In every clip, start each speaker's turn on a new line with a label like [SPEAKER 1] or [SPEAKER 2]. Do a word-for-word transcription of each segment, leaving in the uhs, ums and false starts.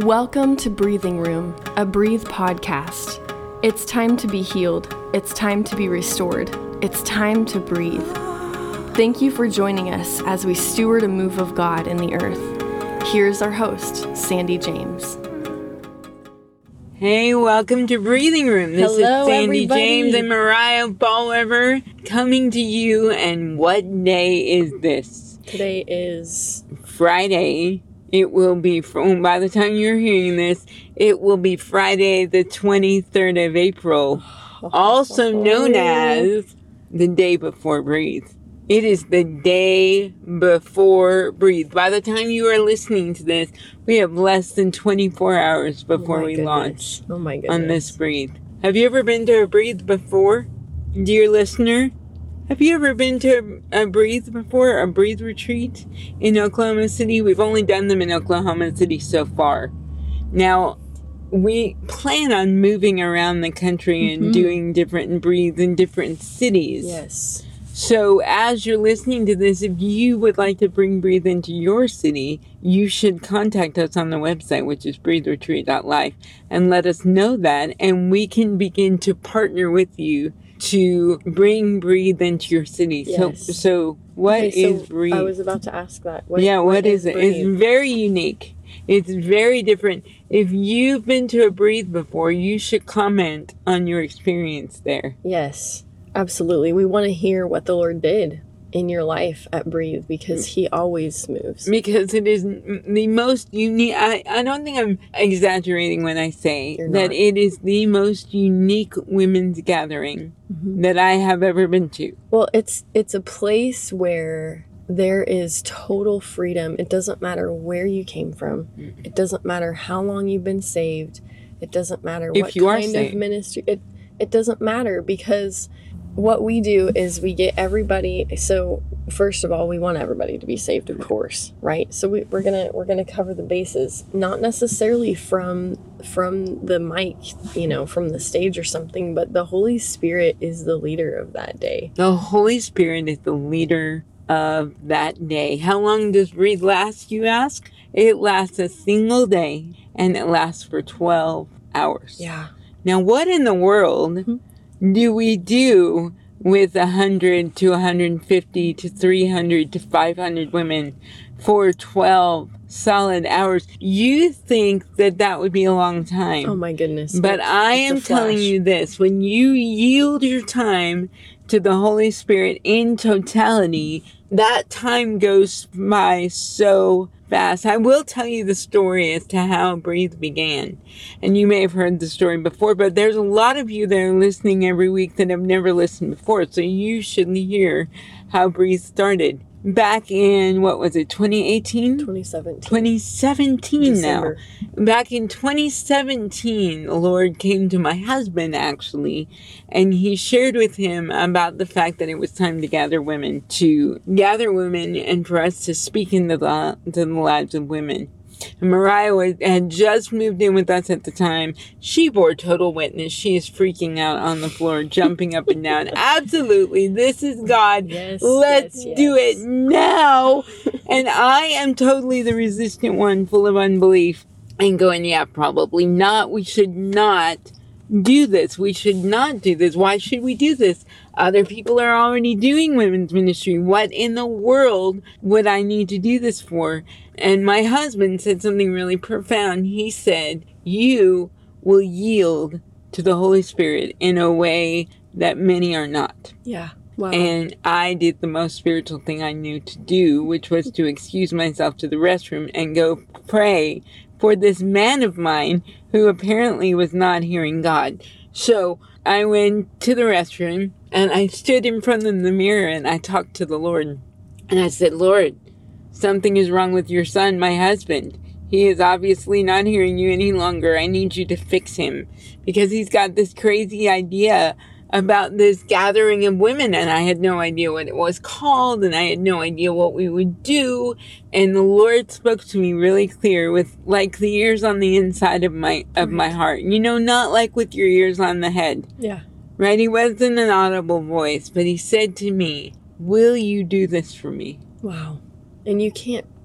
[SPEAKER 1] Welcome to Breathing Room, a Breathe podcast. It's time to be healed. It's time to be restored. It's time to breathe. Thank you for joining us as we steward a move of God in the earth. Here's our host, Sandy James.
[SPEAKER 2] Hey, welcome to Breathing Room. This
[SPEAKER 1] Hello,
[SPEAKER 2] is Sandy
[SPEAKER 1] everybody.
[SPEAKER 2] James and Mariah Ballweber coming to you. And what day is this?
[SPEAKER 1] Today is
[SPEAKER 2] Friday. It will be, from, by the time you're hearing this, it will be Friday the twenty-third of April, also known as the day before Breathe. It is the day before Breathe. By the time you are listening to this, we have less than twenty-four hours before
[SPEAKER 1] oh
[SPEAKER 2] we
[SPEAKER 1] goodness.
[SPEAKER 2] launch
[SPEAKER 1] oh my goodness.
[SPEAKER 2] on this Breathe. Have you ever been to a Breathe before, dear listener? Have you ever been to a, a Breathe before, a Breathe retreat in Oklahoma City? We've only done them in Oklahoma City so far. Now, we plan on moving around the country and mm-hmm. doing different Breathes in different cities.
[SPEAKER 1] Yes.
[SPEAKER 2] So as you're listening to this, if you would like to bring Breathe into your city, you should contact us on the website, which is breathe retreat dot life, and let us know that, and we can begin to partner with you to bring Breathe into your city.
[SPEAKER 1] Yes.
[SPEAKER 2] So, so what
[SPEAKER 1] okay,
[SPEAKER 2] is
[SPEAKER 1] so
[SPEAKER 2] Breathe?
[SPEAKER 1] I was about to ask that. What,
[SPEAKER 2] yeah, what, what is, is it?
[SPEAKER 1] Breathe?
[SPEAKER 2] It's very unique. It's very different. If you've been to a Breathe before, you should comment on your experience there.
[SPEAKER 1] Yes, absolutely. We want to hear what the Lord did in your life at Breathe, because he always moves.
[SPEAKER 2] Because it is the most unique. I, I don't think I'm exaggerating when I say that it is the most unique women's gathering mm-hmm. that I have ever been to.
[SPEAKER 1] Well, it's it's a place where there is total freedom. It doesn't matter where you came from. Mm-hmm. It doesn't matter how long you've been saved. It doesn't matter
[SPEAKER 2] if
[SPEAKER 1] what
[SPEAKER 2] you
[SPEAKER 1] kind
[SPEAKER 2] are saved.
[SPEAKER 1] of ministry. It it doesn't matter, because what we do is we get everybody. So first of all, we want everybody to be saved, of course, right? So we, we're gonna we're gonna cover the bases, not necessarily from from the mic, you know, from the stage or something, but the Holy Spirit is the leader of that day.
[SPEAKER 2] The Holy Spirit is the leader of that day. How long does Breathe last, you ask? It lasts a single day, and it lasts for twelve hours.
[SPEAKER 1] Yeah.
[SPEAKER 2] Now, what in the world mm-hmm. do we do with one hundred to one hundred fifty to three hundred to five hundred women for twelve solid hours? You think that that would be a long time.
[SPEAKER 1] Oh my goodness.
[SPEAKER 2] But
[SPEAKER 1] it's,
[SPEAKER 2] I
[SPEAKER 1] it's
[SPEAKER 2] am telling you this, when you yield your time to the Holy Spirit in totality, that time goes by so fast. I will tell you the story as to how Breathe began. And you may have heard the story before, but there's a lot of you that are listening every week that have never listened before. So you should hear how Breathe started. Back in, what was it, twenty eighteen?
[SPEAKER 1] twenty seventeen.
[SPEAKER 2] twenty seventeen
[SPEAKER 1] December.
[SPEAKER 2] Now. Back in twenty seventeen, the Lord came to my husband, actually, and he shared with him about the fact that it was time to gather women, to gather women and for us to speak into the, into the lives of women. And Mariah was, had just moved in with us at the time. She bore total witness. She is freaking out on the floor, jumping up and down. Absolutely. This is God.
[SPEAKER 1] Yes,
[SPEAKER 2] Let's
[SPEAKER 1] yes,
[SPEAKER 2] do
[SPEAKER 1] yes.
[SPEAKER 2] it now. And I am totally the resistant one, full of unbelief. And going, yeah, probably not. We should not do this. We should not do this. Why should we do this? Other people are already doing women's ministry. What in the world would I need to do this for? And my husband said something really profound. He said, you will yield to the Holy Spirit in a way that many are not.
[SPEAKER 1] Yeah. Wow.
[SPEAKER 2] And I did the most spiritual thing I knew to do, which was to excuse myself to the restroom and go pray for this man of mine who apparently was not hearing God. So I went to the restroom and I stood in front of the mirror and I talked to the Lord. And I said, Lord, something is wrong with your son, my husband. He is obviously not hearing you any longer. I need you to fix him, because he's got this crazy idea about this gathering of women, and I had no idea what it was called, and I had no idea what we would do. And the Lord spoke to me really clear, with like the ears on the inside of my of my heart. You know, not like with your ears on the head.
[SPEAKER 1] Yeah.
[SPEAKER 2] Right? He wasn't an audible voice, but he said to me, will you do this for me?
[SPEAKER 1] Wow. And you can't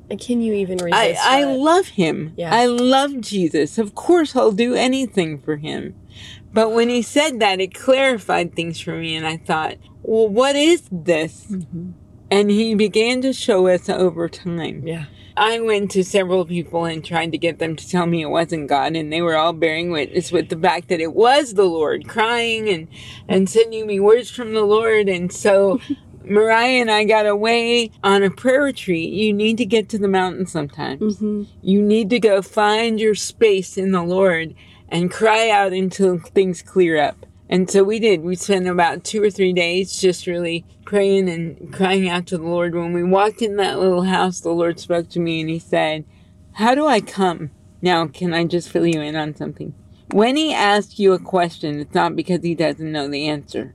[SPEAKER 1] Can you even resist
[SPEAKER 2] I, I
[SPEAKER 1] that?
[SPEAKER 2] love him.
[SPEAKER 1] Yeah.
[SPEAKER 2] I love Jesus. Of course, I'll do anything for him. But when he said that, it clarified things for me, and I thought, well, what is this?
[SPEAKER 1] Mm-hmm.
[SPEAKER 2] And he began to show us over time.
[SPEAKER 1] Yeah.
[SPEAKER 2] I went to several people and tried to get them to tell me it wasn't God, and they were all bearing witness with the fact that it was the Lord, crying and, and sending me words from the Lord. And so Mariah and I got away on a prayer retreat. You need to get to the mountain sometimes.
[SPEAKER 1] Mm-hmm.
[SPEAKER 2] You need to go find your space in the Lord and cry out until things clear up. And so we did. We spent about two or three days just really praying and crying out to the Lord. When we walked in that little house, the Lord spoke to me and he said, how do I come? Now, can I just fill you in on something? When he asks you a question, it's not because he doesn't know the answer.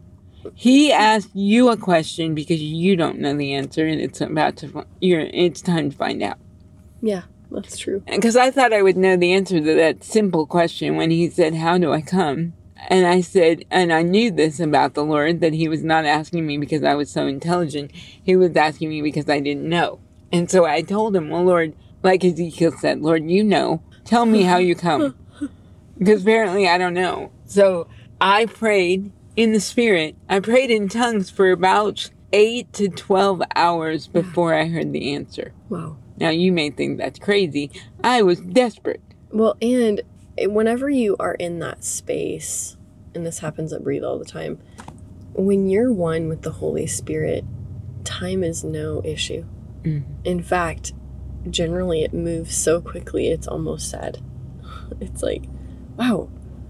[SPEAKER 2] He asked you a question because you don't know the answer, and it's about to, you're, it's time to find out.
[SPEAKER 1] Yeah, that's true.
[SPEAKER 2] Because I thought I would know the answer to that simple question when he said, how do I come? And I said, and I knew this about the Lord, that he was not asking me because I was so intelligent. He was asking me because I didn't know. And so I told him, well, Lord, like Ezekiel said, Lord, you know, tell me how you come. Because apparently I don't know. So I prayed in the Spirit. I prayed in tongues for about eight to twelve hours before I heard the answer.
[SPEAKER 1] Wow.
[SPEAKER 2] Now, you may think that's crazy. I was desperate.
[SPEAKER 1] Well, and whenever you are in that space, and this happens at Breathe all the time, when you're one with the Holy Spirit, time is no issue.
[SPEAKER 2] Mm-hmm.
[SPEAKER 1] In fact, generally it moves so quickly, it's almost sad. It's like, wow,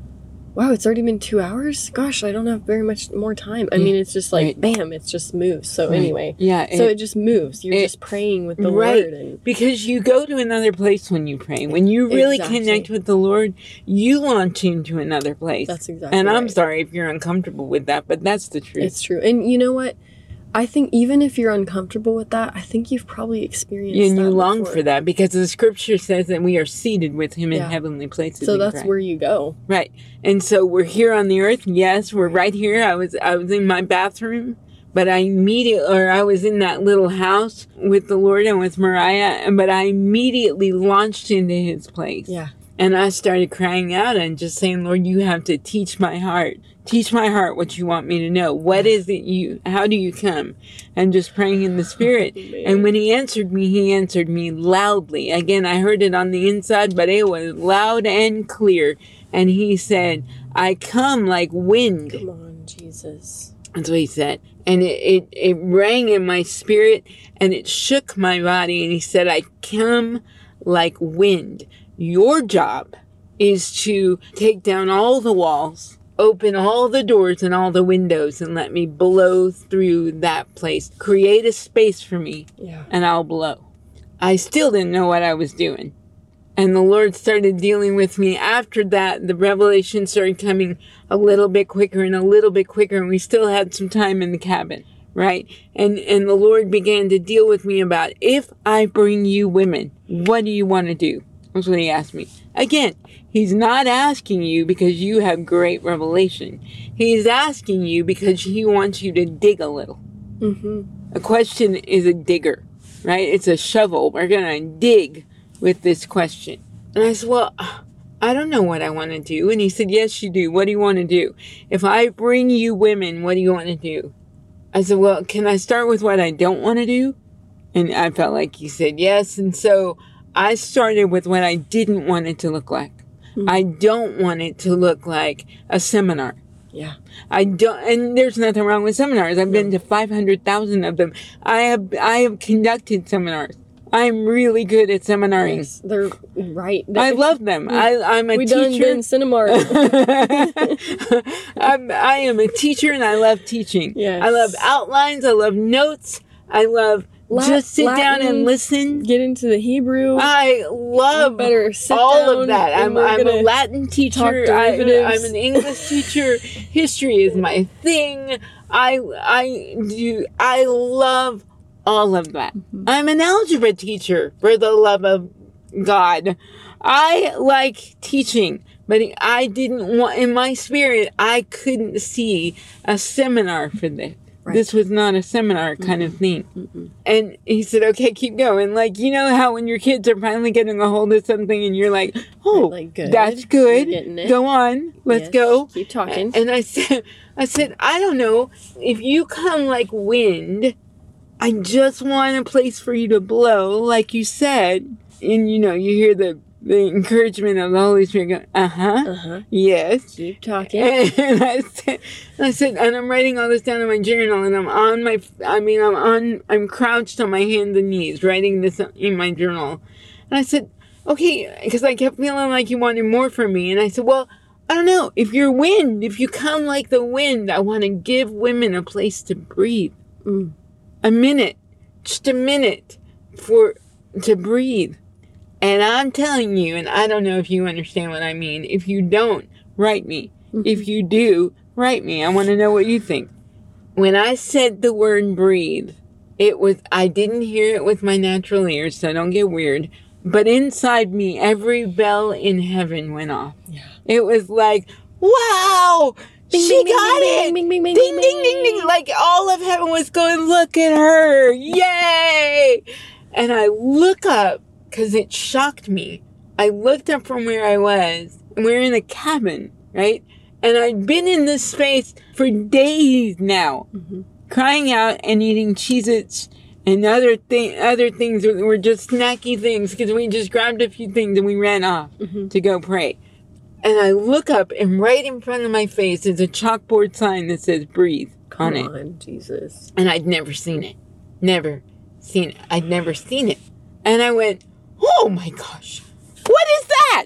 [SPEAKER 1] wow, it's already been two hours? Gosh, I don't have very much more time. I
[SPEAKER 2] Yeah.
[SPEAKER 1] mean, it's just like,
[SPEAKER 2] Right.
[SPEAKER 1] bam, it just moves. So
[SPEAKER 2] Right.
[SPEAKER 1] anyway,
[SPEAKER 2] Yeah.
[SPEAKER 1] so
[SPEAKER 2] it-
[SPEAKER 1] it just moves. You're
[SPEAKER 2] it-
[SPEAKER 1] just praying with the
[SPEAKER 2] right.
[SPEAKER 1] Lord. And
[SPEAKER 2] Because you go to another place when you pray. When you really
[SPEAKER 1] Exactly.
[SPEAKER 2] connect with the Lord, you launch into another place.
[SPEAKER 1] that's exactly
[SPEAKER 2] and I'm
[SPEAKER 1] right.
[SPEAKER 2] sorry if you're uncomfortable with that, but that's the truth.
[SPEAKER 1] It's true. And you know what? I think even if you're uncomfortable with that, I think you've probably experienced
[SPEAKER 2] and
[SPEAKER 1] that
[SPEAKER 2] you long
[SPEAKER 1] before.
[SPEAKER 2] for that because the scripture says that we are seated with him in
[SPEAKER 1] Yeah.
[SPEAKER 2] heavenly places.
[SPEAKER 1] So
[SPEAKER 2] in
[SPEAKER 1] that's
[SPEAKER 2] Christ.
[SPEAKER 1] where you go.
[SPEAKER 2] Right. And so we're here on the earth. Yes, we're right here. I was I was in my bathroom, but I immediately, or I was in that little house with the Lord and with Mariah, but I immediately launched into his place.
[SPEAKER 1] Yeah.
[SPEAKER 2] And I started crying out and just saying, Lord, you have to teach my heart. Teach my heart what you want me to know. What is it you, how do you come? And just praying in the Spirit.
[SPEAKER 1] Man.
[SPEAKER 2] And when he answered me, he answered me loudly. Again, I heard it on the inside, but it was loud and clear. And he said, I come like wind.
[SPEAKER 1] Come on, Jesus.
[SPEAKER 2] That's what he said. And it, it, it rang in my spirit and it shook my body. And he said, I come like wind. Your job is to take down all the walls, open all the doors and all the windows, and let me blow through that place. Create a space for me,
[SPEAKER 1] Yeah.
[SPEAKER 2] and I'll blow. I still didn't know what I was doing. And the Lord started dealing with me. After that, the revelation started coming a little bit quicker and a little bit quicker, and we still had some time in the cabin, right? And and the Lord began to deal with me about, if I bring you women, what do you want to do? That's what he asked me. Again, he's not asking you because you have great revelation. He's asking you because he wants you to dig a little.
[SPEAKER 1] Mm-hmm.
[SPEAKER 2] A question is a digger, right? It's a shovel. We're going to dig with this question. And I said, well, I don't know what I want to do. And he said, yes, you do. What do you want to do? If I bring you women, what do you want to do? I said, well, can I start with what I don't want to do? And I felt like he said yes. And so I started with what I didn't want it to look like.
[SPEAKER 1] Mm-hmm.
[SPEAKER 2] I don't want it to look like a seminar.
[SPEAKER 1] Yeah.
[SPEAKER 2] I don't, and there's nothing wrong with seminars. I've been to five hundred thousand of them. I have, I have conducted seminars. I'm really good at seminaring.
[SPEAKER 1] Yes, they're right.
[SPEAKER 2] I love them. I, I'm a
[SPEAKER 1] we
[SPEAKER 2] teacher.
[SPEAKER 1] done been cinema.
[SPEAKER 2] I'm, I am a teacher and I love teaching.
[SPEAKER 1] Yes.
[SPEAKER 2] I love outlines. I love notes. I love
[SPEAKER 1] La-
[SPEAKER 2] just sit
[SPEAKER 1] Latin,
[SPEAKER 2] down and listen.
[SPEAKER 1] Get into the Hebrew.
[SPEAKER 2] I love
[SPEAKER 1] You better sit
[SPEAKER 2] all
[SPEAKER 1] down
[SPEAKER 2] of that.
[SPEAKER 1] and
[SPEAKER 2] I'm,
[SPEAKER 1] we're
[SPEAKER 2] I'm a
[SPEAKER 1] gonna
[SPEAKER 2] Latin teacher.
[SPEAKER 1] talk
[SPEAKER 2] I,
[SPEAKER 1] derivatives.
[SPEAKER 2] I'm an English teacher. History is my thing. I I do. I love all of that.
[SPEAKER 1] Mm-hmm.
[SPEAKER 2] I'm an algebra teacher, for the love of God. I like teaching, but I didn't want, in my spirit, I couldn't see a seminar for this.
[SPEAKER 1] Right.
[SPEAKER 2] This was not a seminar kind of thing.
[SPEAKER 1] Mm-mm.
[SPEAKER 2] And he said, okay, keep going. Like, you know how when your kids are finally getting a hold of something and you're like, oh,
[SPEAKER 1] Like, good.
[SPEAKER 2] that's
[SPEAKER 1] You're
[SPEAKER 2] good.
[SPEAKER 1] getting it.
[SPEAKER 2] Go on. Let's
[SPEAKER 1] Yes.
[SPEAKER 2] go.
[SPEAKER 1] Keep talking.
[SPEAKER 2] And I said, I said, I don't know. If you come like wind, I just want a place for you to blow, like you said. And, you know, you hear the, the encouragement of the Holy Spirit going, uh-huh,
[SPEAKER 1] Uh-huh.
[SPEAKER 2] yes.
[SPEAKER 1] Keep talking.
[SPEAKER 2] And I said, I said, and I'm writing all this down in my journal, and I'm on my, I mean, I'm on, I'm crouched on my hands and knees, writing this in my journal. And I said, okay, because I kept feeling like you wanted more from me. And I said, well, I don't know, if you're wind, if you come like the wind, I want to give women a place to breathe.
[SPEAKER 1] Mm.
[SPEAKER 2] A minute, just a minute for, to breathe. And I'm telling you, and I don't know if you understand what I mean. If you don't, write me.
[SPEAKER 1] Mm-hmm.
[SPEAKER 2] If you do, write me. I want to know what you think. When I said the word breathe, it was, I didn't hear it with my natural ears, so don't get weird. But inside me, every bell in heaven went off.
[SPEAKER 1] Yeah.
[SPEAKER 2] It was like, wow,
[SPEAKER 1] Bing,
[SPEAKER 2] she
[SPEAKER 1] bing, bing,
[SPEAKER 2] got
[SPEAKER 1] bing,
[SPEAKER 2] it.
[SPEAKER 1] bing, bing, bing,
[SPEAKER 2] ding,
[SPEAKER 1] bing,
[SPEAKER 2] ding, ding, ding.
[SPEAKER 1] bing.
[SPEAKER 2] Like all of heaven was going, look at her. Yay. And I look up because it shocked me. I looked up from where I was, and we we're in a cabin, right? And I'd been in this space for days now,
[SPEAKER 1] Mm-hmm.
[SPEAKER 2] crying out and eating Cheez-Its and other, thing, other things that were just snacky things because we just grabbed a few things and we ran off
[SPEAKER 1] Mm-hmm.
[SPEAKER 2] to go pray. And I look up, and right in front of my face is a chalkboard sign that says breathe
[SPEAKER 1] Come
[SPEAKER 2] on it.
[SPEAKER 1] on, Jesus.
[SPEAKER 2] And I'd never seen it. Never seen it. I'd never seen it. And I went, oh my gosh, what is that?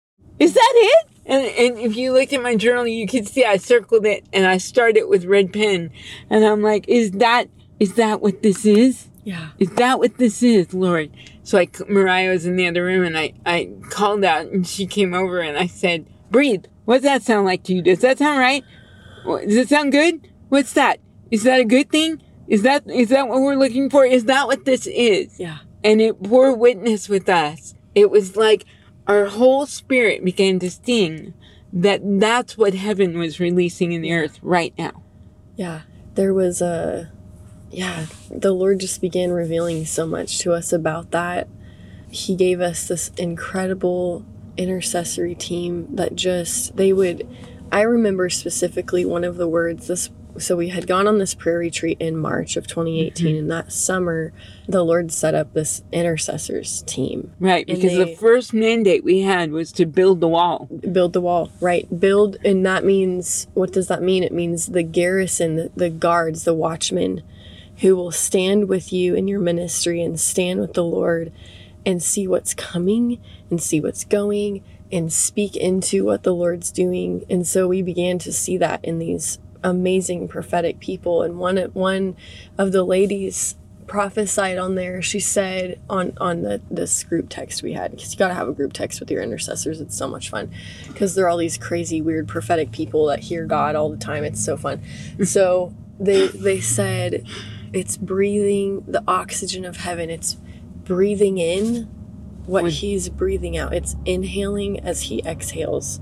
[SPEAKER 2] Is that it? And, and if you looked at my journal, you could see I circled it and I started with red pen. And I'm like, is that, is that what this is?
[SPEAKER 1] Yeah.
[SPEAKER 2] Is that what this is, Lord? So I, Mariah was in the other room, and I, I called out, and she came over, and I said, breathe. What's that sound like to you? Does that sound right? Does it sound good? What's that? Is that a good thing? Is that, is that what we're looking for? Is that what this is?
[SPEAKER 1] Yeah.
[SPEAKER 2] And it bore witness with us. It was like our whole spirit began to sting that that's what heaven was releasing in the earth right now.
[SPEAKER 1] Yeah. There was a, yeah, the Lord just began revealing so much to us about that. He gave us this incredible intercessory team that just, they would, I remember specifically one of the words, this, so we had gone on this prayer retreat in March of twenty eighteen, mm-hmm. and that summer, the Lord set up this intercessors team.
[SPEAKER 2] Right,
[SPEAKER 1] And
[SPEAKER 2] because
[SPEAKER 1] they,
[SPEAKER 2] the first mandate we had was to build the wall.
[SPEAKER 1] Build the wall, right. Build, and that means, what does that mean? It means the garrison, the, the guards, the watchmen, who will stand with you in your ministry and stand with the Lord and see what's coming and see what's going and speak into what the Lord's doing. And so we began to see that in these amazing prophetic people. And one one of the ladies prophesied on there. She said on on the this group text we had, because you got to have a group text with your intercessors. It's so much fun because they're all these crazy, weird prophetic people that hear God all the time. It's so fun. So they they said it's breathing the oxygen of heaven. It's breathing in what
[SPEAKER 2] When,
[SPEAKER 1] he's breathing out. It's inhaling as he exhales.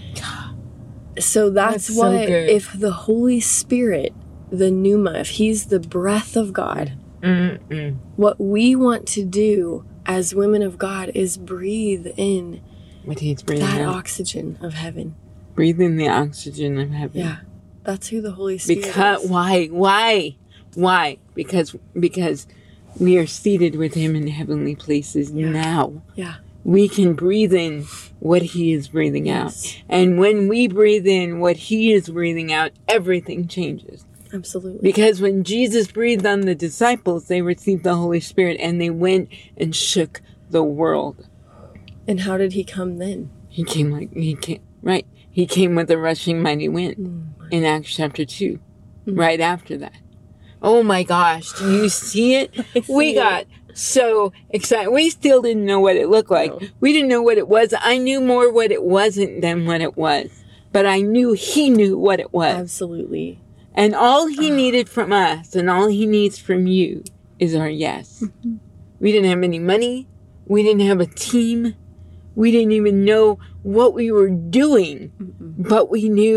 [SPEAKER 1] So that's,
[SPEAKER 2] that's
[SPEAKER 1] what,
[SPEAKER 2] so good.
[SPEAKER 1] If the Holy Spirit, the pneuma, if he's the breath of God,
[SPEAKER 2] Mm-mm.
[SPEAKER 1] what we want to do as women of God is breathe in
[SPEAKER 2] What he's breathing
[SPEAKER 1] that
[SPEAKER 2] out.
[SPEAKER 1] oxygen of heaven.
[SPEAKER 2] Breathe in the oxygen of heaven.
[SPEAKER 1] Yeah, that's who the Holy Spirit
[SPEAKER 2] Because
[SPEAKER 1] is.
[SPEAKER 2] why? Why? Why? Because because we are seated with him in heavenly places
[SPEAKER 1] Yeah.
[SPEAKER 2] now.
[SPEAKER 1] Yeah.
[SPEAKER 2] We can breathe in what he is breathing
[SPEAKER 1] Yes.
[SPEAKER 2] out. And when we breathe in what he is breathing out, everything changes.
[SPEAKER 1] Absolutely.
[SPEAKER 2] Because when Jesus breathed on the disciples, they received the Holy Spirit and they went and shook the world.
[SPEAKER 1] And how did he come then?
[SPEAKER 2] He came like, he came, right. He came with a rushing mighty wind
[SPEAKER 1] Mm.
[SPEAKER 2] in Acts chapter two,
[SPEAKER 1] Mm.
[SPEAKER 2] right after that. Oh my gosh, do you see it? We
[SPEAKER 1] see
[SPEAKER 2] got so excited. We still didn't know what it looked like.
[SPEAKER 1] No.
[SPEAKER 2] We didn't know what it was. I knew more what it wasn't than what it was. But I knew he knew what it was.
[SPEAKER 1] Absolutely.
[SPEAKER 2] And all he needed from us and all he needs from you is our yes.
[SPEAKER 1] Mm-hmm.
[SPEAKER 2] We didn't have any money. We didn't have a team. We didn't even know what we were doing.
[SPEAKER 1] Mm-mm.
[SPEAKER 2] But we knew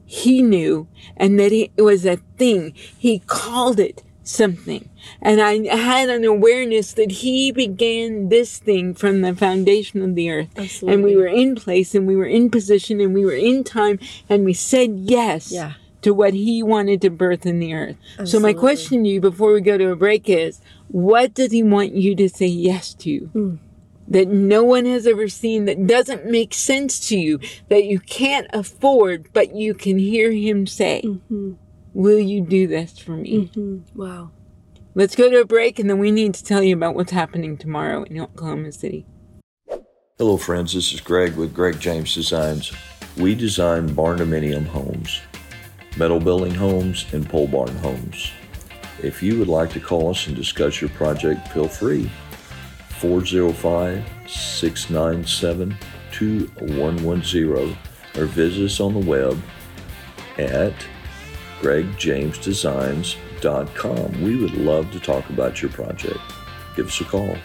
[SPEAKER 2] he knew and that it was a thing. He called it something. And I had an awareness that he began this thing from the foundation of the earth.
[SPEAKER 1] Absolutely.
[SPEAKER 2] And we were in place and we were in position and we were in time and we said yes
[SPEAKER 1] Yeah.
[SPEAKER 2] to what he wanted to birth in the earth.
[SPEAKER 1] Absolutely.
[SPEAKER 2] So my question to you before we go to a break is, what does he want you to say yes to?
[SPEAKER 1] Mm.
[SPEAKER 2] That no one has ever seen, that doesn't make sense to you, that you can't afford, but you can hear him say,
[SPEAKER 1] Mm-hmm.
[SPEAKER 2] will you do this for me?
[SPEAKER 1] Mm-hmm. Wow.
[SPEAKER 2] Let's go to a break, and then we need to tell you about what's happening tomorrow in Oklahoma City.
[SPEAKER 3] Hello friends, this is Greg with Greg James Designs. We design barn-dominium homes, metal building homes, and pole barn homes. If you would like to call us and discuss your project, feel free. four oh five, six nine seven, two one one zero or visit us on the web at greg james designs dot com. We would love to talk about your project. Give us a call.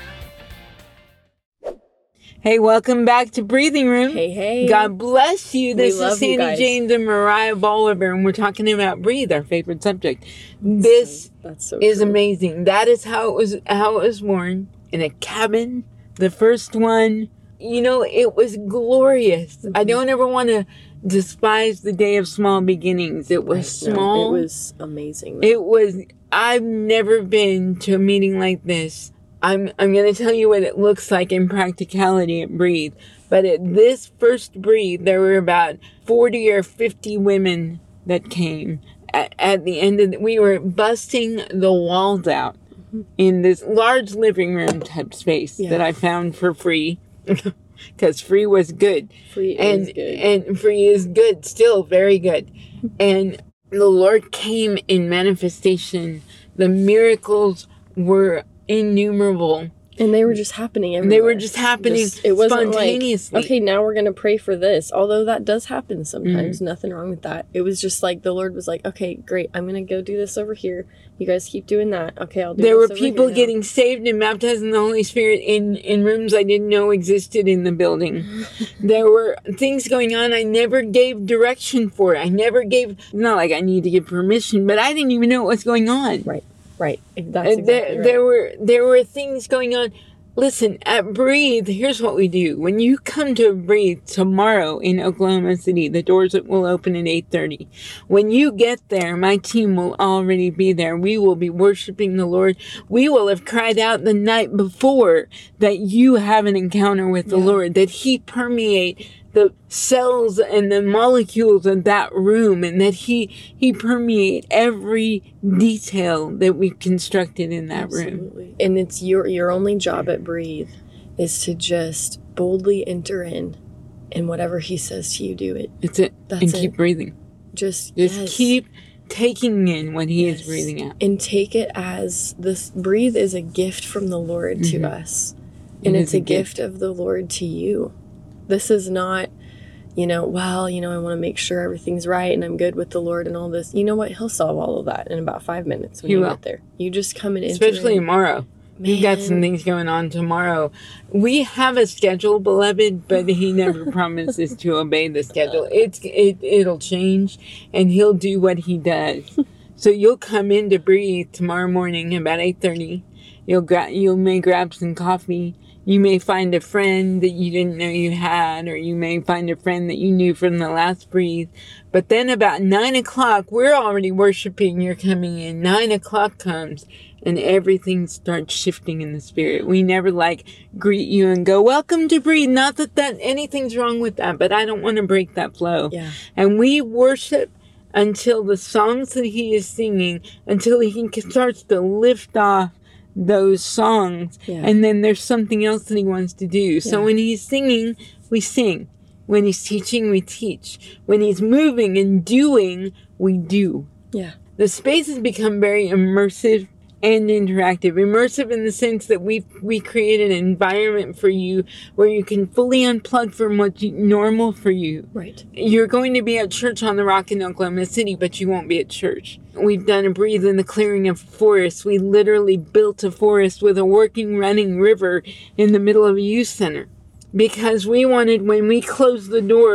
[SPEAKER 2] Hey, welcome back to Breathing Room.
[SPEAKER 1] Hey, hey.
[SPEAKER 2] God bless you. This
[SPEAKER 1] love
[SPEAKER 2] is
[SPEAKER 1] you
[SPEAKER 2] Sandy
[SPEAKER 1] guys.
[SPEAKER 2] James and Mariah Bolivar, and we're talking about Breathe, our favorite subject. This
[SPEAKER 1] That's so
[SPEAKER 2] is
[SPEAKER 1] true.
[SPEAKER 2] amazing. That is how it was how it was born, in a cabin. The first one, you know, it was glorious.
[SPEAKER 1] Mm-hmm.
[SPEAKER 2] I don't ever want to despise the day of small beginnings. It was
[SPEAKER 1] No,
[SPEAKER 2] small.
[SPEAKER 1] it was amazing.
[SPEAKER 2] It was, I've never been to a meeting like this. I'm I'm going to tell you what it looks like in practicality at Breathe. But at this first Breathe, there were about forty or fifty women that came. At, at the end of the, we were busting the walls out in this large living room type space
[SPEAKER 1] Yeah.
[SPEAKER 2] that I found for free. Because free was good.
[SPEAKER 1] Free
[SPEAKER 2] and
[SPEAKER 1] is good.
[SPEAKER 2] and free is good, still very good. And the Lord came in manifestation. The miracles were innumerable.
[SPEAKER 1] And they were just happening everywhere.
[SPEAKER 2] They were just happening
[SPEAKER 1] Just- it wasn't
[SPEAKER 2] spontaneously.
[SPEAKER 1] like, okay, now we're going to pray for this. Although that does happen sometimes.
[SPEAKER 2] Mm.
[SPEAKER 1] Nothing wrong with that. It was just like the Lord was like, okay, great. I'm going to go do this over here. You guys keep doing that. Okay, I'll do
[SPEAKER 2] There
[SPEAKER 1] this
[SPEAKER 2] were
[SPEAKER 1] over
[SPEAKER 2] people
[SPEAKER 1] here now.
[SPEAKER 2] getting saved and baptized in the Holy Spirit in, in rooms I didn't know existed in the building. There were things going on I never gave direction for. I never gave, not like I need to give permission, but I didn't even know what was going on.
[SPEAKER 1] Right, right. That's
[SPEAKER 2] And
[SPEAKER 1] exactly
[SPEAKER 2] there,
[SPEAKER 1] right.
[SPEAKER 2] there were there were things going on. Listen, at Breathe, here's what we do. When you come to Breathe tomorrow in Oklahoma City, the doors will open at eight thirty. When you get there, my team will already be there. We will be worshiping the Lord. We will have cried out the night before that you have an encounter with the
[SPEAKER 1] Yeah.
[SPEAKER 2] Lord, that He permeate the cells and the molecules of that room, and that he he permeate every detail that we constructed in that room.
[SPEAKER 1] Absolutely. And it's your your only job at Breathe is to just boldly enter in, and whatever he says to you, do it.
[SPEAKER 2] It's it.
[SPEAKER 1] That's
[SPEAKER 2] and
[SPEAKER 1] it.
[SPEAKER 2] keep breathing.
[SPEAKER 1] Just
[SPEAKER 2] Just
[SPEAKER 1] yes.
[SPEAKER 2] keep taking in what he
[SPEAKER 1] Yes.
[SPEAKER 2] is breathing out.
[SPEAKER 1] And take it as this. Breathe is a gift from the Lord
[SPEAKER 2] Mhm.
[SPEAKER 1] to us, and
[SPEAKER 2] It
[SPEAKER 1] it's
[SPEAKER 2] is
[SPEAKER 1] a
[SPEAKER 2] a gift.
[SPEAKER 1] gift of the Lord to you. This is not, you know, well, you know, I want to make sure everything's right and I'm good with the Lord and all this. You know what? He'll solve all of that in about five minutes when
[SPEAKER 2] He
[SPEAKER 1] you
[SPEAKER 2] will.
[SPEAKER 1] get there. You just come and enter
[SPEAKER 2] Especially
[SPEAKER 1] in.
[SPEAKER 2] tomorrow. We've got some
[SPEAKER 1] Man.
[SPEAKER 2] things going on tomorrow. We have a schedule, beloved, but he never promises to obey the schedule. It's it it'll change, and he'll do what he does. So you'll come in to Breathe tomorrow morning about eight thirty. You'll gra- you may grab some coffee. You may find a friend that you didn't know you had, or you may find a friend that you knew from the last Breathe. But then about nine o'clock, we're already worshiping. You're coming in. Nine o'clock comes, and everything starts shifting in the spirit. We never like greet you and go, "Welcome to Breathe." Not that that anything's wrong with that, but I don't want to break that flow.
[SPEAKER 1] Yeah.
[SPEAKER 2] And we worship until the songs that he is singing, until he starts to lift off those songs,
[SPEAKER 1] Yeah.
[SPEAKER 2] and then there's something else that he wants to do. So
[SPEAKER 1] Yeah.
[SPEAKER 2] when he's singing, we sing. When he's teaching, we teach. When he's moving and doing, we do.
[SPEAKER 1] Yeah.
[SPEAKER 2] The space has become very immersive and interactive. Immersive in the sense that we we create an environment for you where you can fully unplug from what's normal for you.
[SPEAKER 1] Right.
[SPEAKER 2] You're going to be at church on the Rock in Oklahoma City, but you won't be at church. We've done a Breathe in the clearing of forests. We literally built a forest with a working, running river in the middle of a youth center. Because we wanted, when we closed the door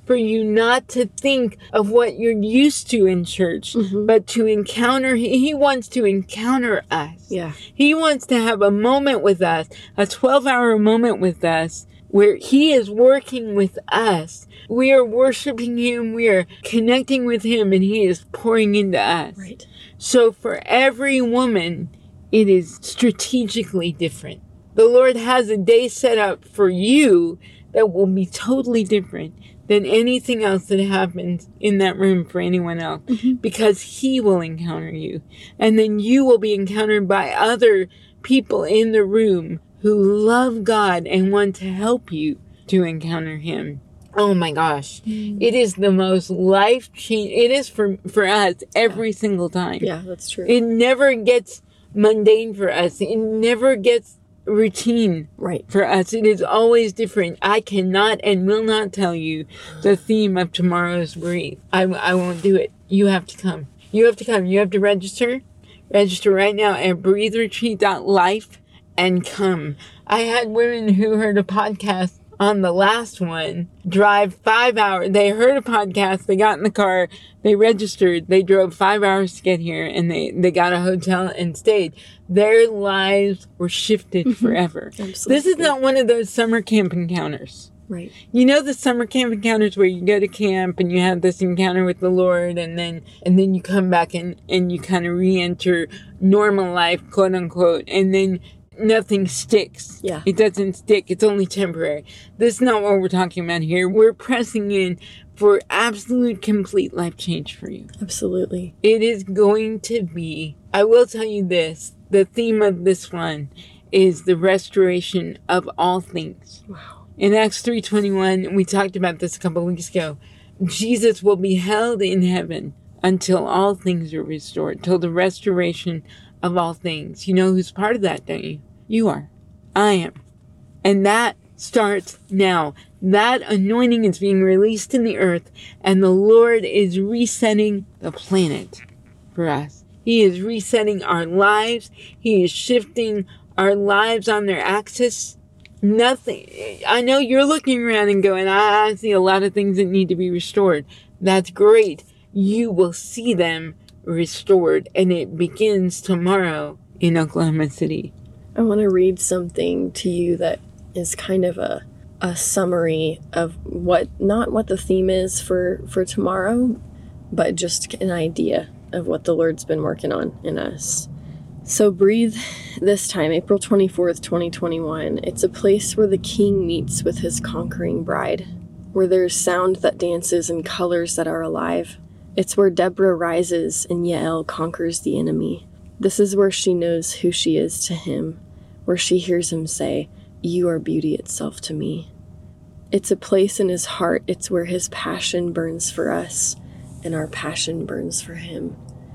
[SPEAKER 2] for you not to think of what you're used to in church,
[SPEAKER 1] Mhm.
[SPEAKER 2] but to encounter, he wants to encounter us.
[SPEAKER 1] Yeah.
[SPEAKER 2] He wants to have a moment with us, a twelve hour moment with us, where he is working with us. We are worshiping him, we are connecting with him, and he is pouring into us.
[SPEAKER 1] Right.
[SPEAKER 2] So for every woman, it is strategically different. The Lord has a day set up for you that will be totally different than anything else that happens in that room for anyone else,
[SPEAKER 1] Mm-hmm.
[SPEAKER 2] because he will encounter you. And then you will be encountered by other people in the room who love God and want to help you to encounter him. Oh my gosh.
[SPEAKER 1] Mm.
[SPEAKER 2] It is the most life-changing. It is for, for us every single time.
[SPEAKER 1] Yeah, that's true.
[SPEAKER 2] It never gets mundane for us. It never gets routine
[SPEAKER 1] right.
[SPEAKER 2] for us. It is always different. I cannot and will not tell you the theme of tomorrow's Breathe. I, I won't do it. You have to come. You have to come. You have to register. Register right now at breathe retreat dot life and come. I had women who heard a podcast on the last one, drive five hours. They heard a podcast, they got in the car, they registered, they drove five hours to get here, and they, they got a hotel and stayed. Their lives were shifted forever.
[SPEAKER 1] Absolutely.
[SPEAKER 2] This is not one of those summer camp encounters.
[SPEAKER 1] Right.
[SPEAKER 2] You know the summer camp encounters where you go to camp and you have this encounter with the Lord, and then and then you come back and, and you kind of re-enter normal life, quote unquote, and then nothing sticks.
[SPEAKER 1] Yeah.
[SPEAKER 2] It doesn't stick. It's only temporary. This is not what we're talking about here. We're pressing in for absolute, complete life change for you.
[SPEAKER 1] Absolutely.
[SPEAKER 2] It is going to be, I will tell you this, the theme of this one is the restoration of all things.
[SPEAKER 1] Wow.
[SPEAKER 2] In Acts three twenty-one, we talked about this a couple of weeks ago. Jesus will be held in heaven until all things are restored, till the restoration of all things. You know who's part of that, don't you? You are. I am. And that starts now. That anointing is being released in the earth, and the Lord is resetting the planet for us. He is resetting our lives. He is shifting our lives on their axis. Nothing. I know you're looking around and going, I, I see a lot of things that need to be restored. That's great. You will see them restored, and it begins tomorrow in Oklahoma City.
[SPEAKER 1] I want to read something to you that is kind of a a summary of what, not what the theme is for for tomorrow, but just an idea of what the Lord's been working on in us. So Breathe, this time, April twenty-fourth, twenty twenty-one, it's a place where the king meets with his conquering bride, where there's sound that dances and colors that are alive. It's where Deborah rises and Yael conquers the enemy. This is where she knows who she is to him, where she hears him say, "You are beauty itself to me." It's a place in his heart. It's where his passion burns for us and our passion burns for him.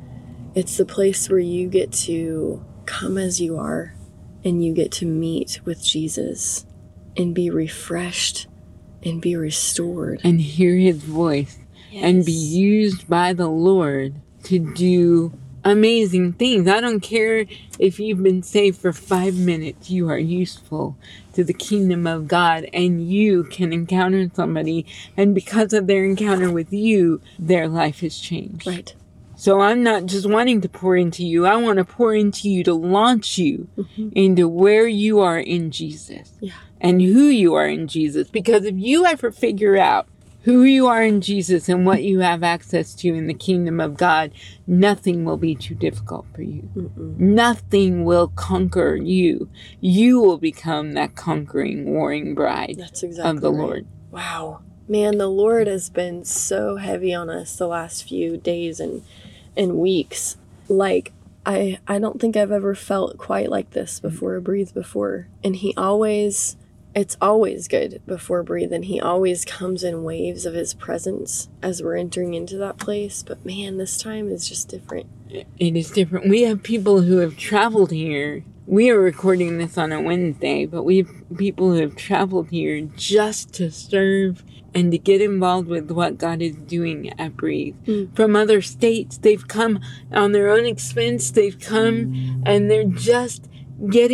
[SPEAKER 1] It's the place where you get to come as you are and you get to meet with Jesus and be refreshed and be restored.
[SPEAKER 2] And hear his voice.
[SPEAKER 1] Yes.
[SPEAKER 2] And be used by the Lord to do amazing things. I don't care if you've been saved for five minutes. You are useful to the kingdom of God, and you can encounter somebody, and because of their encounter with you, their life has changed.
[SPEAKER 1] Right.
[SPEAKER 2] So I'm not just wanting to pour into you. I want to pour into you to launch you
[SPEAKER 1] Mm-hmm.
[SPEAKER 2] into where you are in Jesus.
[SPEAKER 1] Yeah.
[SPEAKER 2] And who you are in Jesus. Because if you ever figure out who you are in Jesus and what you have access to in the kingdom of God, nothing will be too difficult for you.
[SPEAKER 1] Mm-mm.
[SPEAKER 2] Nothing will conquer you. You will become that conquering, warring bride
[SPEAKER 1] That's exactly
[SPEAKER 2] of the
[SPEAKER 1] right.
[SPEAKER 2] Lord.
[SPEAKER 1] Wow. Man, the Lord has been so heavy on us the last few days and and weeks. Like, I I don't think I've ever felt quite like this before, Breathe before. And he always, it's always good before Breathe, and he always comes in waves of his presence as we're entering into that place. But man, this time is just different.
[SPEAKER 2] It is different. We have people who have traveled here. We are recording this on a Wednesday, but we have people who have traveled here just to serve and to get involved with what God is doing at Breathe.
[SPEAKER 1] Mm.
[SPEAKER 2] From other states, they've come on their own expense. They've come and they're just getting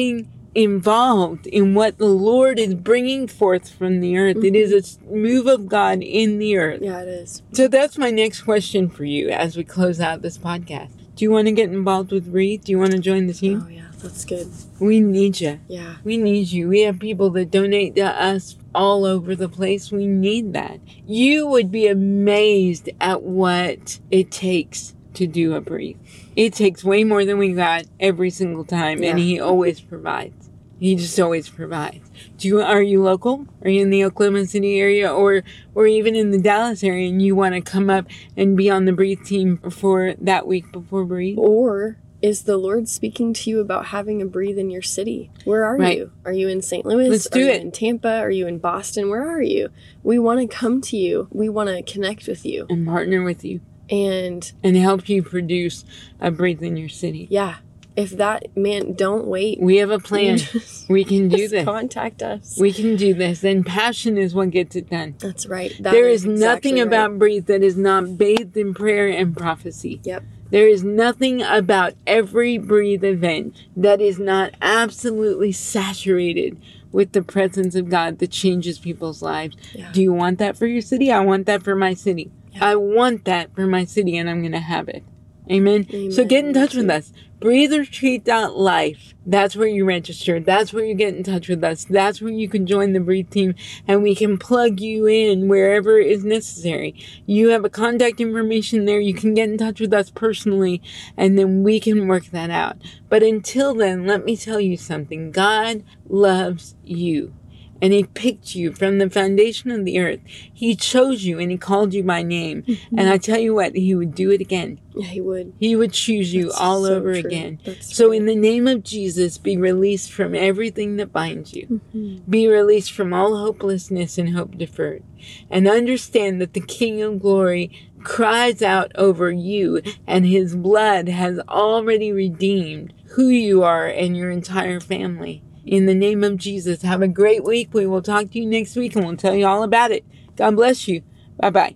[SPEAKER 2] involved in what the Lord is bringing forth from the earth. Mm-hmm. It is a move of God in the earth.
[SPEAKER 1] Yeah, it is.
[SPEAKER 2] So that's my next question for you as we close out this podcast. Do you want to get involved with Breathe? Do you want to join the team?
[SPEAKER 1] Oh, yeah, that's good.
[SPEAKER 2] We need you.
[SPEAKER 1] Yeah.
[SPEAKER 2] We need you. We have people that donate to us all over the place. We need that. You would be amazed at what it takes to do a Breathe. It takes way more than we got every single time, yeah. and He always provides. He just always provides. Do you are you local? Are you in the Oklahoma City area, or or even in the Dallas area, and you want to come up and be on the Breathe team for that week before Breathe?
[SPEAKER 1] Or is the Lord speaking to you about having a Breathe in your city? Where are right. you? Are you in Saint Louis?
[SPEAKER 2] Let's do
[SPEAKER 1] are
[SPEAKER 2] it.
[SPEAKER 1] You in Tampa? Are you in Boston? Where are you? We want to come to you. We want to connect with you
[SPEAKER 2] and partner with you.
[SPEAKER 1] And
[SPEAKER 2] and help you produce a Breathe in your city.
[SPEAKER 1] Yeah. If that, man, don't wait.
[SPEAKER 2] We have a plan.
[SPEAKER 1] Just,
[SPEAKER 2] we can do this.
[SPEAKER 1] Contact us.
[SPEAKER 2] We can do this. And passion is what gets it done.
[SPEAKER 1] That's right. That
[SPEAKER 2] there is, is
[SPEAKER 1] exactly
[SPEAKER 2] nothing
[SPEAKER 1] right.
[SPEAKER 2] about Breathe that is not bathed in prayer and prophecy.
[SPEAKER 1] Yep.
[SPEAKER 2] There is nothing about every Breathe event that is not absolutely saturated with the presence of God that changes people's lives. Yeah. Do you want that for your city? I want that for my city. Yeah. I want that for my city, and I'm going to have it. Amen. Amen. So get in touch with us. breathe retreat dot life. That's where you register. That's where you get in touch with us. That's where you can join the Breathe team, and we can plug you in wherever is necessary. You have a contact information there. You can get in touch with us personally, and then we can work that out. But until then, let me tell you something. God loves you. And He picked you from the foundation of the earth. He chose you and He called you by name. Mm-hmm. And I tell you what, He would do it again.
[SPEAKER 1] Yeah, He would.
[SPEAKER 2] He would choose you
[SPEAKER 1] That's
[SPEAKER 2] all
[SPEAKER 1] so
[SPEAKER 2] over
[SPEAKER 1] true.
[SPEAKER 2] again.
[SPEAKER 1] That's
[SPEAKER 2] so
[SPEAKER 1] right.
[SPEAKER 2] in the name of Jesus, be released from everything that binds you.
[SPEAKER 1] Mm-hmm.
[SPEAKER 2] Be released from all hopelessness and hope deferred. And understand that the King of Glory cries out over you, and His blood has already redeemed who you are and your entire family. In the name of Jesus, have a great week. We will talk to you next week, and we'll tell you all about it. God bless you. Bye-bye.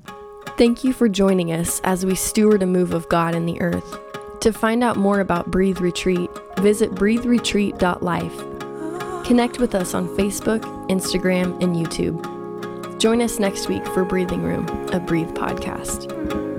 [SPEAKER 1] Thank you for joining us as we steward a move of God in the earth. To find out more about Breathe Retreat, visit breathe retreat dot life. Connect with us on Facebook, Instagram, and YouTube. Join us next week for Breathing Room, a Breathe podcast.